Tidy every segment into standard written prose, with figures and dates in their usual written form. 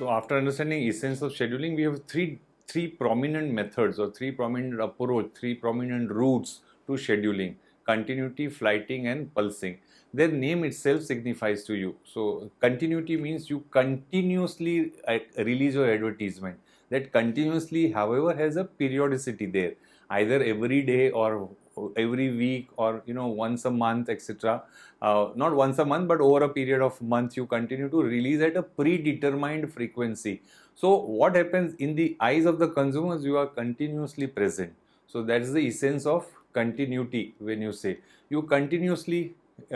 So after understanding essence of scheduling, we have three prominent methods or three prominent approach, three prominent routes to scheduling: continuity, flighting, and pulsing. Their name itself signifies to you. So continuity means you continuously release your advertisement. That continuously, however, has a periodicity there, either every day or every week, or once a month, etc. Not once a month, but over a period of months, you continue to release at a predetermined frequency. So what happens in the eyes of the consumers? You are continuously present. So that is the essence of continuity. When you say you continuously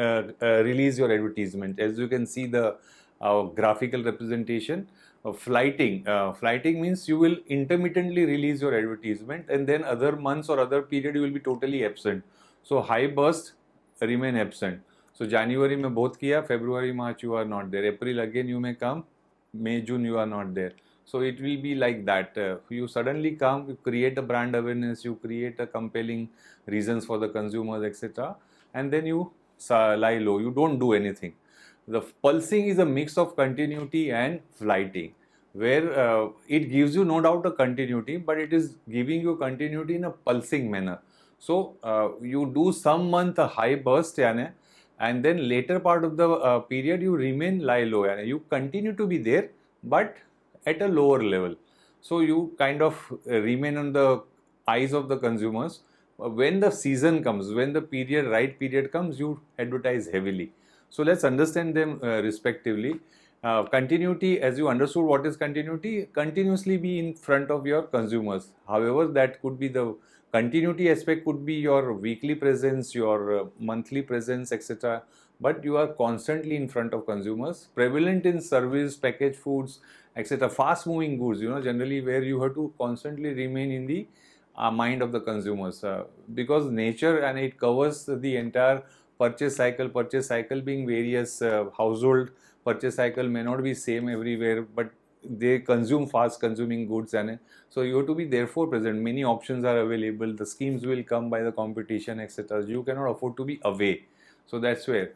release your advertisement, as you can see the graphical representation of flighting. Flighting means you will intermittently release your advertisement, and then other months or other period you will be totally absent. So high burst, remain absent. So January में बहुत किया, February, March you are not there, April again you may come, May, June you are not there. So it will be like that. You suddenly come, you create a brand awareness, you create a compelling reasons for the consumers, etc. And then you lie low, you don't do anything. The pulsing is a mix of continuity and flighting, where it gives you no doubt a continuity, but it is giving you continuity in a pulsing manner. So you do some month a high burst, yani, and then later part of the period you remain lie low, yani. You continue to be there, but at a lower level. So you kind of remain on the eyes of the consumers. When the season comes, when the right period comes, you advertise heavily. So let's understand them respectively. Continuity, as you understood what is continuity, continuously be in front of your consumers. However, that could be the continuity aspect, could be your weekly presence, your monthly presence, etc. But you are constantly in front of consumers, prevalent in service, packaged foods, etc. Fast moving goods, generally where you have to constantly remain in the mind of the consumers, because nature, and it covers the entire purchase cycle being various. Household purchase cycle may not be same everywhere, but they consume fast consuming goods, and so you have to be therefore present. Many options are available, the schemes will come by the competition, etc. You cannot afford to be away. So that's where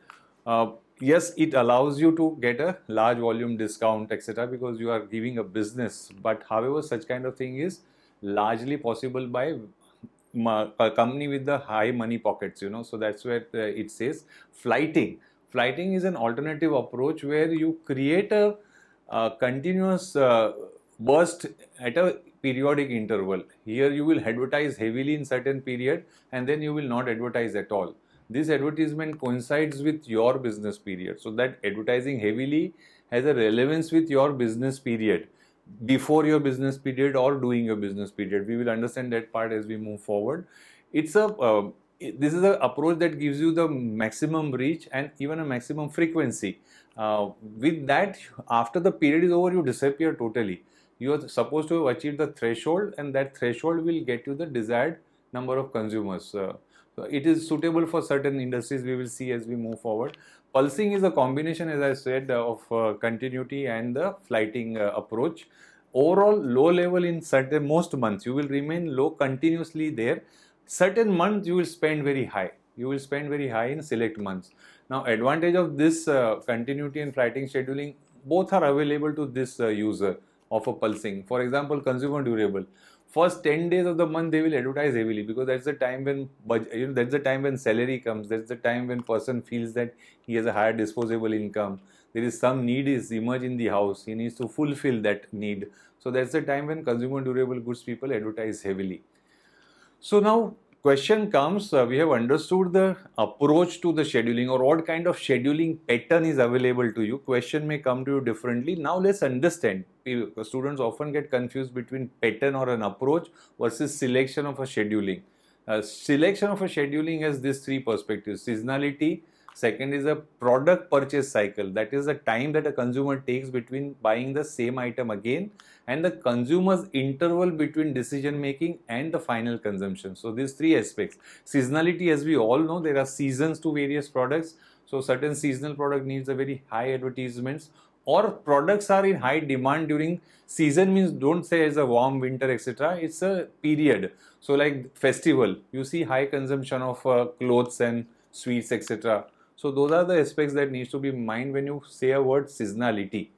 yes, it allows you to get a large volume discount, etc., because you are giving a business. But however, such kind of thing is largely possible by a company with the high money pockets, so that's where it says flighting is an alternative approach where you create a continuous burst at a periodic interval. Here you will advertise heavily in certain period, and then you will not advertise at all. This advertisement coincides with your business period, so that advertising heavily has a relevance with your business period, before your business period or during your business period. We will understand that part as we move forward. It's a this is an approach that gives you the maximum reach and even a maximum frequency. With that, after the period is over, you disappear totally. You are supposed to have achieved the threshold, and that threshold will get you the desired number of consumers. So it is suitable for certain industries. We will see as we move forward. Pulsing is a combination, as I said, of continuity and the flighting approach. Overall, low level in most months, you will remain low continuously there. Certain months you will spend very high. You will spend very high in select months. Now, advantage of this continuity and flighting scheduling, both are available to this user of a pulsing. For example, consumer durable. First 10 days of the month they will advertise heavily, because that's the time when that's the time when salary comes. That's the time when person feels that he has a higher disposable income. There is some need is emerge in the house. He needs to fulfill that need. So that's the time when consumer durable goods people advertise heavily. So now question comes, we have understood the approach to the scheduling, or what kind of scheduling pattern is available to you. Question may come to you differently. Now let's understand. Students often get confused between pattern or an approach versus selection of a scheduling. Selection of a scheduling has these three perspectives: seasonality. Second is a product purchase cycle. That is the time that a consumer takes between buying the same item again, and the consumer's interval between decision making and the final consumption. So these three aspects. Seasonality, as we all know, there are seasons to various products. So certain seasonal product needs a very high advertisements, or products are in high demand during season. Means don't say it's a warm winter, etc. It's a period. So like festival, you see high consumption of clothes and sweets, etc. So those are the aspects that needs to be in mind when you say a word seasonality,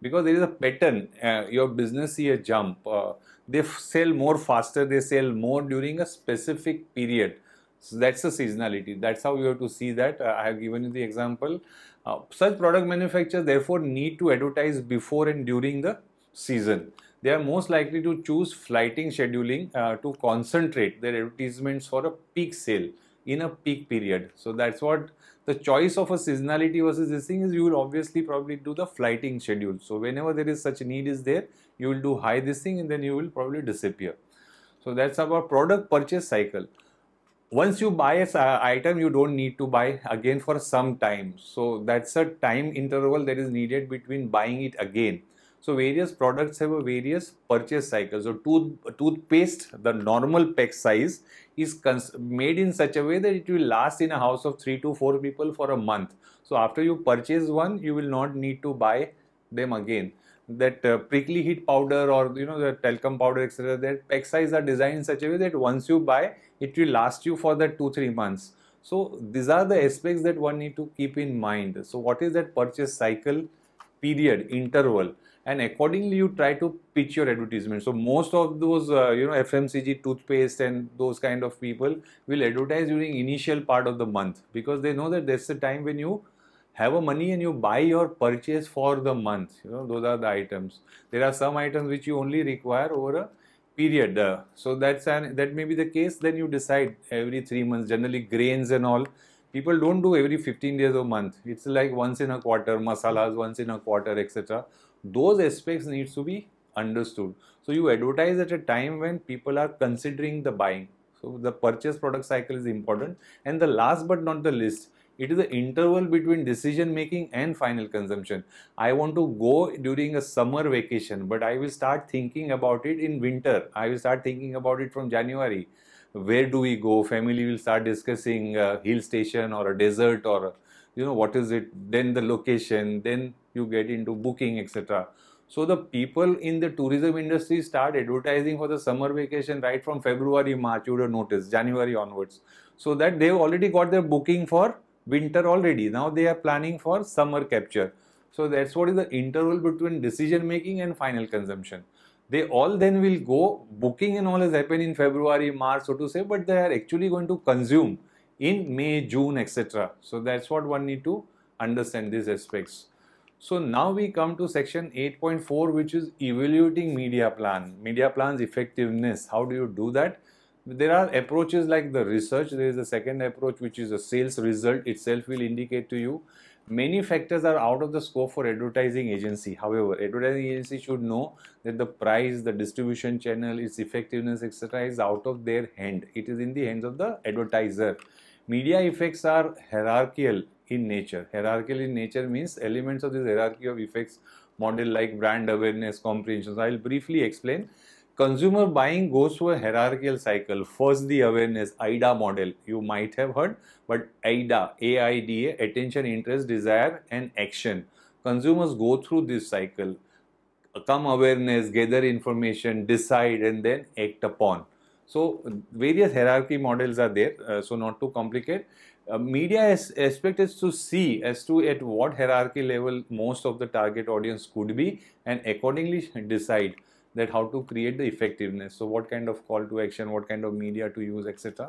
because there is a pattern. Your business see a jump. They sell more faster, they sell more during a specific period. So that's the seasonality. That's how you have to see that. I have given you the example. Such product manufacturers therefore need to advertise before and during the season. They are most likely to choose flighting scheduling to concentrate their advertisements for a peak sale in a peak period. So that's what the choice of a seasonality versus this thing is. You will obviously probably do the flighting schedule. So whenever there is such a need is there, you will do high this thing and then you will probably disappear. So that's about product purchase cycle. Once you buy an item, you don't need to buy again for some time. So that's a time interval that is needed between buying it again. So various products have a various purchase cycle. So toothpaste, the normal pack size is made in such a way that it will last in a house of 3 to 4 people for a month. So after you purchase one, you will not need to buy them again. That prickly heat powder or the talcum powder, etc., that pack size are designed in such a way that once you buy, it will last you for that 2-3 months. So these are the aspects that one need to keep in mind. So what is that purchase cycle period interval, and accordingly you try to pitch your advertisement. So most of those FMCG toothpaste and those kind of people will advertise during initial part of the month, because they know that that's the time when you have a money and you buy your purchase for the month. Those are the items. There are some items which you only require over a period. So that may be the case. Then you decide every 3 months. Generally grains and all, people don't do every 15 days or month. It's like once in a quarter, masalas once in a quarter, etc. Those aspects needs to be understood. So you advertise at a time when people are considering the buying. So the purchase product cycle is important. And the last but not the least, it is the interval between decision making and final consumption. I want to go during a summer vacation, but I will start thinking about it in winter. I will start thinking about it from January. Where do we go? Family will start discussing a hill station or a desert, or what is it, then the location, then you get into booking, etc. So the people in the tourism industry start advertising for the summer vacation right from February, March, you would have noticed, January onwards. So that they've already got their booking for winter already. Now they are planning for summer capture. So that's what is the interval between decision making and final consumption. They all then will go, booking and all has happened in February, March, so to say, but they are actually going to consume in May, June, etc. So that's what one need to understand, these aspects. So now we come to section 8.4, which is evaluating media plan. Media plan's effectiveness. How do you do that? There are approaches like the research. There is a second approach, which is a sales result itself will indicate to you. Many factors are out of the scope for advertising agency. However, advertising agency should know that the price, the distribution channel, its effectiveness, etc. is out of their hand. It is in the hands of the advertiser. Media effects are hierarchical in nature. Hierarchical in nature means elements of this hierarchy of effects model like brand awareness, comprehension. So I will briefly explain. Consumer buying goes through a hierarchical cycle. First, the awareness, AIDA model, you might have heard, but AIDA, AIDA, attention, interest, desire and action. Consumers go through this cycle. Come awareness, gather information, decide and then act upon. So various hierarchy models are there, so not to complicate. Media aspect is to see as to at what hierarchy level most of the target audience could be, and accordingly decide that how to create the effectiveness. So what kind of call to action, what kind of media to use, etc.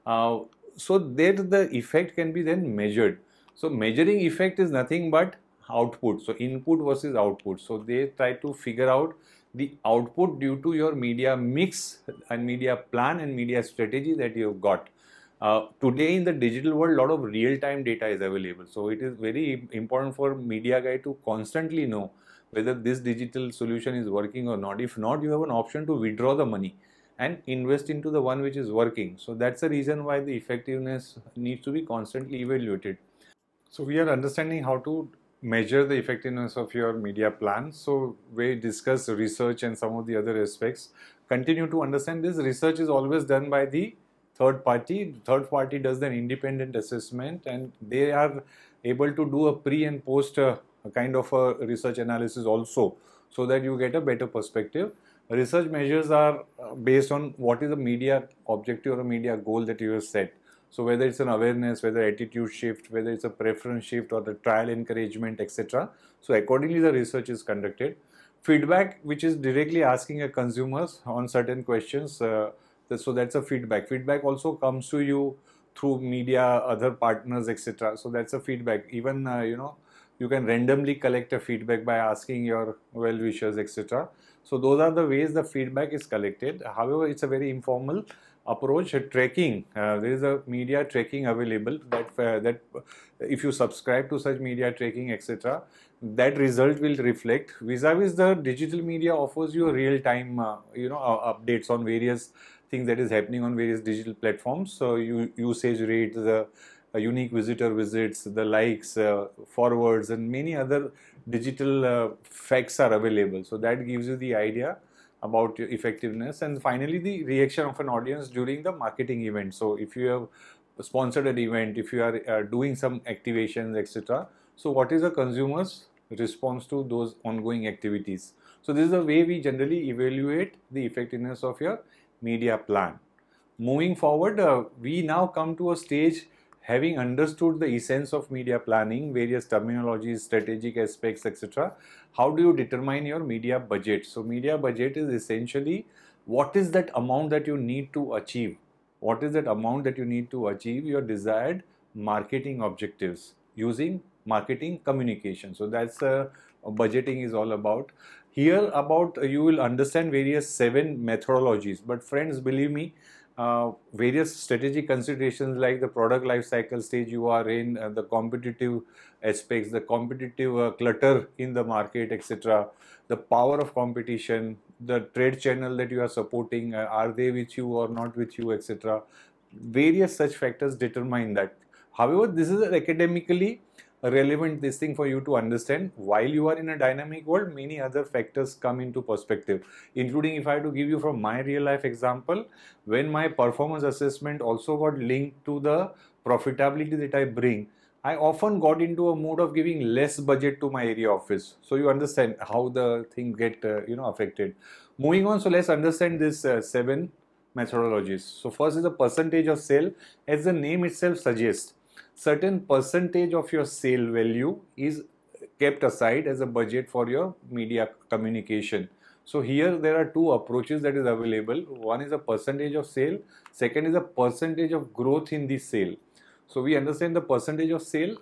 So there the effect can be then measured. So measuring effect is nothing but output. So input versus output. So they try to figure out the output due to your media mix and media plan and media strategy that you've got. Today in the digital world, a lot of real-time data is available. So it is very important for media guy to constantly know whether this digital solution is working or not. If not, you have an option to withdraw the money and invest into the one which is working. So that's the reason why the effectiveness needs to be constantly evaluated. So we are understanding how to measure the effectiveness of your media plan. So we discuss research and some of the other aspects. Continue to understand this. Research is always done by the third party. Third party does an independent assessment and they are able to do a pre and post a kind of a research analysis also, so that you get a better perspective. Research measures are based on what is the media objective or a media goal that you have set. So whether it's an awareness, whether attitude shift, whether it's a preference shift or the trial encouragement, etc. So accordingly the research is conducted. Feedback, which is directly asking a consumers on certain questions, so that's a feedback. Feedback also comes to you through media, other partners, etc. So that's a feedback. Even you can randomly collect a feedback by asking your well-wishers, etc. So those are the ways the feedback is collected. However, it's a very informal approach. Tracking, there is a media tracking available that if you subscribe to such media tracking, etc., that result will reflect. Vis-a-vis, the digital media offers you a real-time updates on various things that is happening on various digital platforms. So usage rates, the unique visitor visits, the likes, forwards, and many other digital facts are available. So that gives you the idea about your effectiveness. And finally, the reaction of an audience during the marketing event. So if you have sponsored an event, if you are doing some activations, etc. So what is the consumer's response to those ongoing activities? So this is the way we generally evaluate the effectiveness of your media plan. Moving forward, we now come to a stage having understood the essence of media planning, various terminologies, strategic aspects, etc. How do you determine your media budget? So media budget is essentially what is that amount that you need to achieve? What is that amount that you need to achieve your desired marketing objectives using marketing communication? So that's budgeting is all about. Here about you will understand various 7 methodologies, but friends, believe me, various strategic considerations like the product life cycle stage you are in, the competitive aspects, the competitive clutter in the market, etc., the power of competition, the trade channel that you are supporting, are they with you or not with you, etc. Various such factors determine that. However, this is academically relevant this thing for you to understand. While you are in a dynamic world, many other factors come into perspective, including, if I have to give you from my real life example, when my performance assessment also got linked to the profitability that I bring, I often got into a mood of giving less budget to my area office. So you understand how the thing get affected. Moving on, so let's understand this 7 methodologies. So first is the percentage of sale. As the name itself suggests, certain percentage of your sale value is kept aside as a budget for your media communication. So here there are 2 approaches that is available. One is a percentage of sale, second is a percentage of growth in the sale. So we understand the percentage of sale.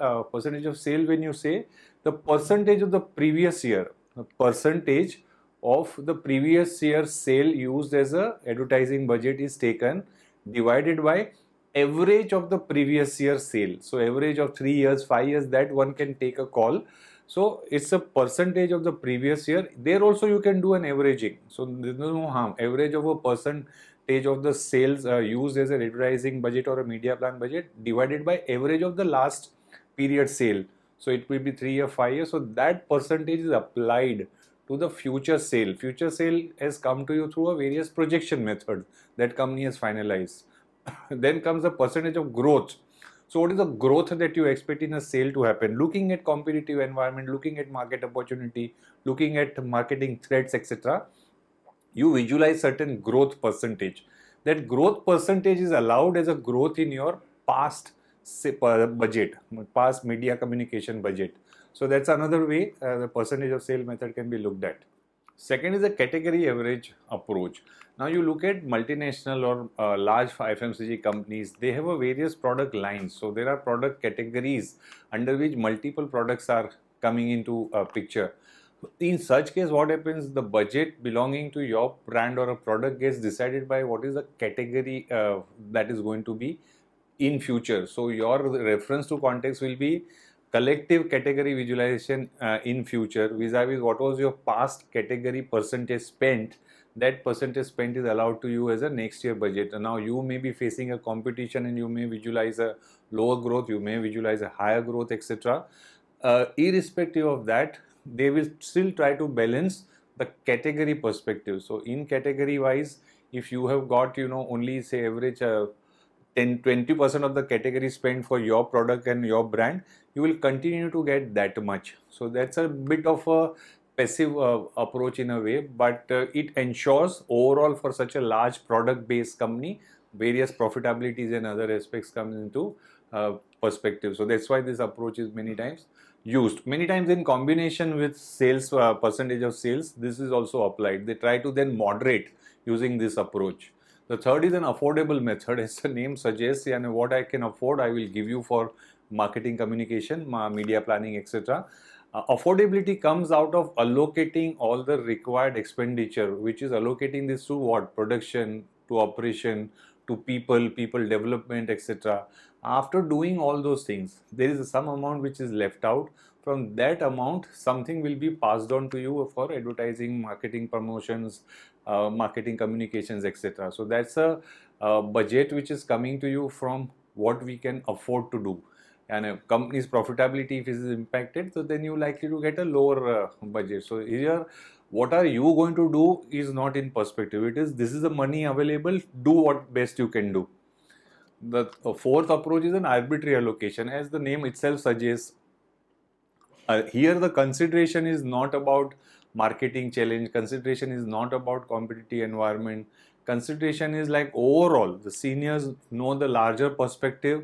When you say the percentage of the previous year, the percentage of the previous year's sale used as a advertising budget is taken, divided by average of the previous year's sale. So average of 3 years, 5 years, that one can take a call. So it's a percentage of the previous year. There also you can do an averaging. So there's no harm. Average of a percentage of the sales used as an advertising budget or a media plan budget divided by average of the last period sale. So it will be 3 years, 5 years. So that percentage is applied to the future sale. Future sale has come to you through a various projection method that company has finalized. Then comes the percentage of growth. So what is the growth that you expect in a sale to happen? Looking at competitive environment, looking at market opportunity, looking at marketing threats, etc. You visualize certain growth percentage. That growth percentage is allowed as a growth in your past budget, past media communication budget. So that's another way the percentage of sale method can be looked at. Second is the category average approach. Now you look at multinational or large FMCG companies, they have a various product lines. So there are product categories under which multiple products are coming into a picture. In such case, what happens, the budget belonging to your brand or a product gets decided by what is the category that is going to be in future. So your reference to context will be collective category visualization in future vis-a-vis what was your past category percentage spent. That percentage spent is allowed to you as a next year budget. And now you may be facing a competition and you may visualize a lower growth, you may visualize a higher growth, etc. Irrespective of that, they will still try to balance the category perspective. So in category wise, if you have got only say average 10-20% of the category spent for your product and your brand, you will continue to get that much. So that's a bit of a passive approach in a way, but it ensures overall for such a large product based company various profitabilities and other aspects come into perspective. So that's why this approach is many times used. Many times in combination with sales, percentage of sales, this is also applied. They try to then moderate using this approach. The third is an affordable method. As the name suggests, and what I can afford, I will give you for marketing, communication, media planning, etc. Affordability comes out of allocating all the required expenditure, which is allocating this to what? Production, to operation, to people development, etc. After doing all those things, there is some amount which is left out. From that amount, something will be passed on to you for advertising, marketing, promotions, marketing, communications, etc. So that's a budget which is coming to you from what we can afford to do. And a company's profitability, if it is impacted, so then you're likely to get a lower budget. So here, what are you going to do is not in perspective. It is, this is the money available, do what best you can do. The fourth approach is an arbitrary allocation. As the name itself suggests, here the consideration is not about marketing challenge, consideration is not about competitive environment, consideration is like overall, the seniors know the larger perspective,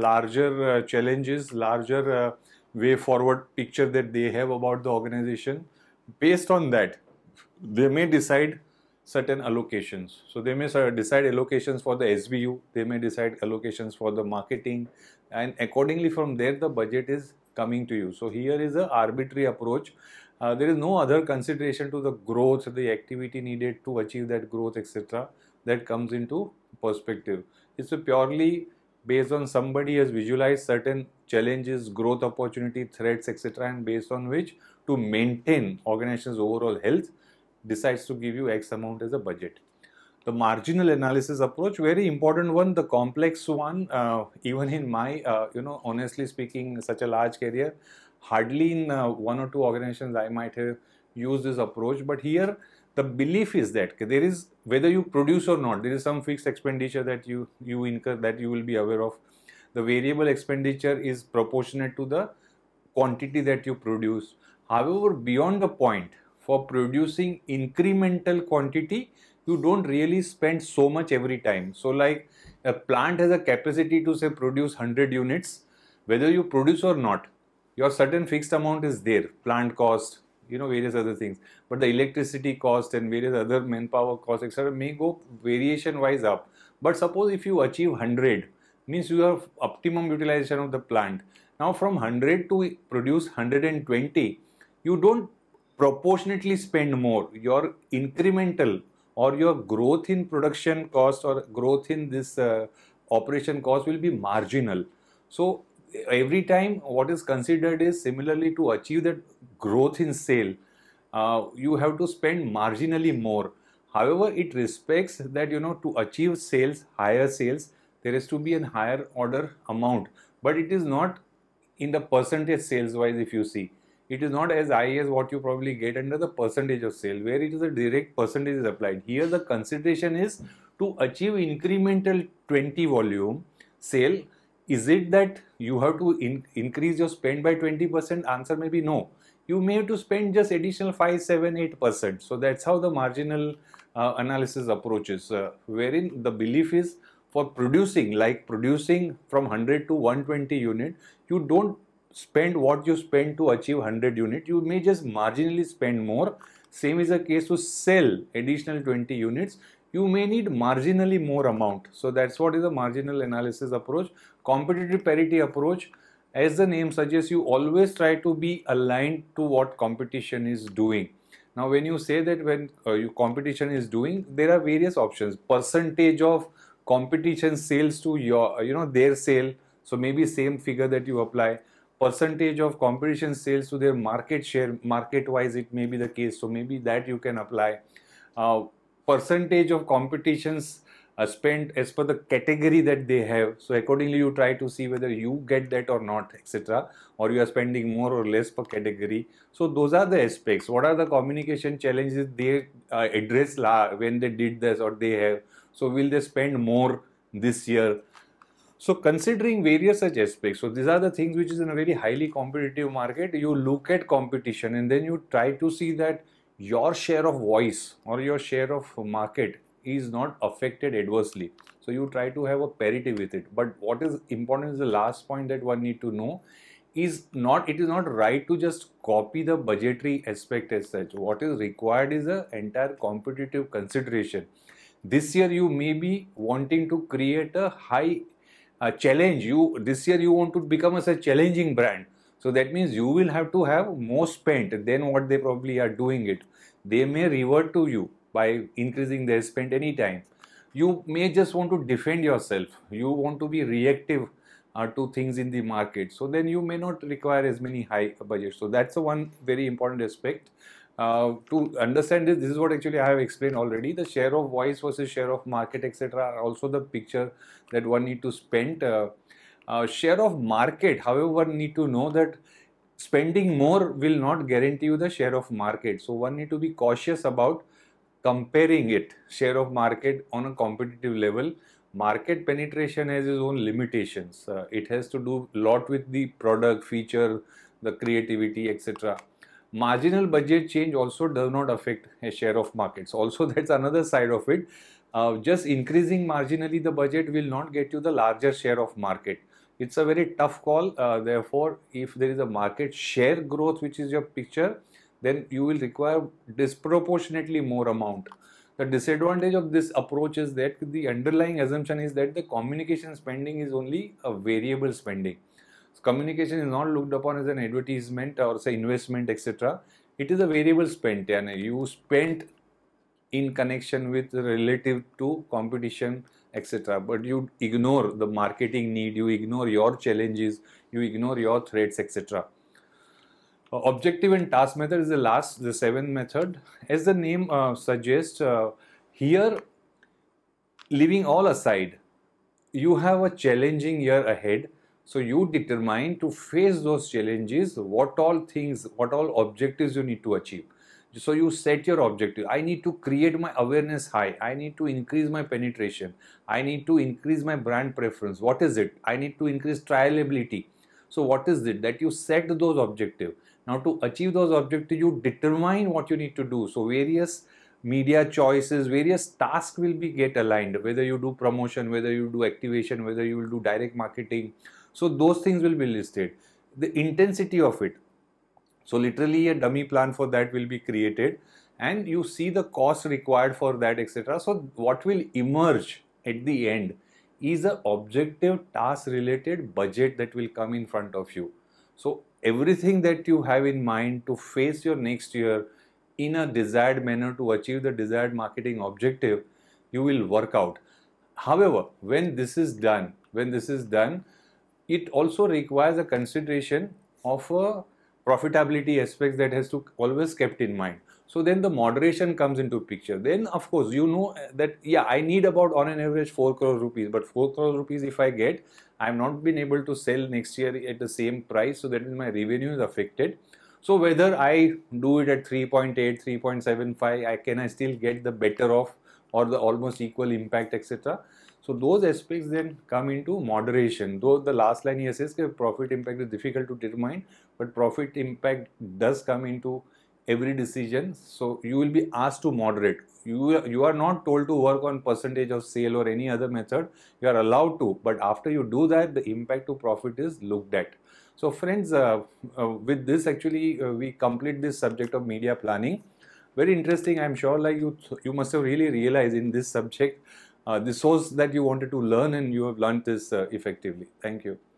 larger challenges, larger way forward picture that they have about the organization. Based on that, they may decide certain allocations. So they may decide allocations for the SBU, they may decide allocations for the marketing, and accordingly from there the budget is coming to you. So here is an arbitrary approach. There is no other consideration to the growth, the activity needed to achieve that growth, etc. that comes into perspective. It's a purely based on somebody has visualized certain challenges, growth opportunity, threats, etc. and based on which to maintain organization's overall health, decides to give you X amount as a budget. The marginal analysis approach, very important one, the complex one. Even in my, honestly speaking, such a large career, hardly in one or two organizations I might have used this approach. But here, the belief is that there is, whether you produce or not, there is some fixed expenditure that you incur, that you will be aware of. The variable expenditure is proportionate to the quantity that you produce. However, beyond the point, for producing incremental quantity, you don't really spend so much every time. So like a plant has a capacity to say produce 100 units, whether you produce or not, your certain fixed amount is there, plant cost, various other things. But the electricity cost and various other manpower costs, etc. may go variation wise up. But suppose if you achieve 100, means you have optimum utilization of the plant. Now from 100 to produce 120, you don't proportionately spend more. Your incremental or your growth in production cost or growth in this operation cost will be marginal. So every time what is considered is similarly to achieve that growth in sale, you have to spend marginally more. However, it respects that to achieve sales, higher sales, there has to be a higher order amount, but it is not in the percentage sales wise. If you see, it is not as high as what you probably get under the percentage of sale, where it is a direct percentage is applied. Here the consideration is to achieve incremental 20 volume sale. Is it that you have to increase your spend by 20%? Answer may be no. You may have to spend just additional 5, 7, 8%. So that's how the marginal analysis approaches, wherein the belief is for producing, like producing from 100 to 120 unit, you don't spend what you spend to achieve 100 unit. You may just marginally spend more. Same is the case to sell additional 20 units. You may need marginally more amount. So that's what is a marginal analysis approach. Competitive parity approach, as the name suggests, you always try to be aligned to what competition is doing. Now when you say that when your competition is doing, there are various options. Percentage of competition sales to your their sale, so maybe same figure that you apply. Percentage of competition sales to their market share, market wise it may be the case, so maybe that you can apply. Percentage of competitions spent as per the category that they have, so accordingly you try to see whether you get that or not, etc., or you are spending more or less per category. So those are the aspects. What are the communication challenges they addressed when they did this, or they have, so will they spend more this year? So considering various such aspects, so these are the things which is in a very highly competitive market. You look at competition and then you try to see that your share of voice or your share of market is not affected adversely. So you try to have a parity with it. But what is important is the last point that one need to know is not, it is not right to just copy the budgetary aspect as such. What is required is an entire competitive consideration. This year you may be wanting to create a high challenge. This year you want to become a challenging brand. So that means you will have to have more spent than what they probably are doing it. They may revert to you by increasing their spend anytime. You may just want to defend yourself. You want to be reactive to things in the market. So then you may not require as many high budgets. So that's the one very important aspect. To understand this is what actually I have explained already. The share of voice versus share of market, etc., are also the picture that one need to spend. Share of market, however, one need to know that spending more will not guarantee you the share of market. So one need to be cautious about comparing it, share of market on a competitive level. Market penetration has its own limitations. It has to do a lot with the product feature, the creativity, etc. Marginal budget change also does not affect a share of markets. Also, that's another side of it. Just increasing marginally the budget will not get you the larger share of market. It's a very tough call. Therefore, if there is a market share growth, which is your picture, then you will require disproportionately more amount. The disadvantage of this approach is that the underlying assumption is that the communication spending is only a variable spending. So communication is not looked upon as an advertisement or say investment, etc. It is a variable spend, and you spend in connection with relative to competition, etc. But you ignore the marketing need, you ignore your challenges, you ignore your threats, etc. Objective and task method is the seventh method. As the name suggests, here, leaving all aside, you have a challenging year ahead. So you determine to face those challenges, what all things, what all objectives you need to achieve. So you set your objective. I need to create my awareness high. I need to increase my penetration. I need to increase my brand preference. What is it? I need to increase trialability. So what is it that you set those objectives? Now to achieve those objectives, you determine what you need to do. So various media choices, various tasks will be get aligned, whether you do promotion, whether you do activation, whether you will do direct marketing. So those things will be listed. The intensity of it. So literally a dummy plan for that will be created, and you see the cost required for that, etc. So what will emerge at the end is an objective task related budget that will come in front of you. So everything that you have in mind to face your next year in a desired manner to achieve the desired marketing objective, you will work out. However, when this is done, it also requires a consideration of a profitability aspects that has to always kept in mind. So then the moderation comes into picture. Then of course you know that yeah, I need about on an average 4 crore rupees, but 4 crore rupees if I get, I have not been able to sell next year at the same price, so that means my revenue is affected. So whether I do it at 3.8, 3.75, can I still get the better off or the almost equal impact, etc. So those aspects then come into moderation. Though the last line here says that profit impact is difficult to determine, but profit impact does come into every decision. So you will be asked to moderate. You are not told to work on percentage of sale or any other method. You are allowed to, but after you do that, the impact to profit is looked at. So friends, with this actually we complete this subject of media planning. Very interesting. I'm sure like you must have really realized in this subject, this source that you wanted to learn, and you have learned this effectively. Thank you.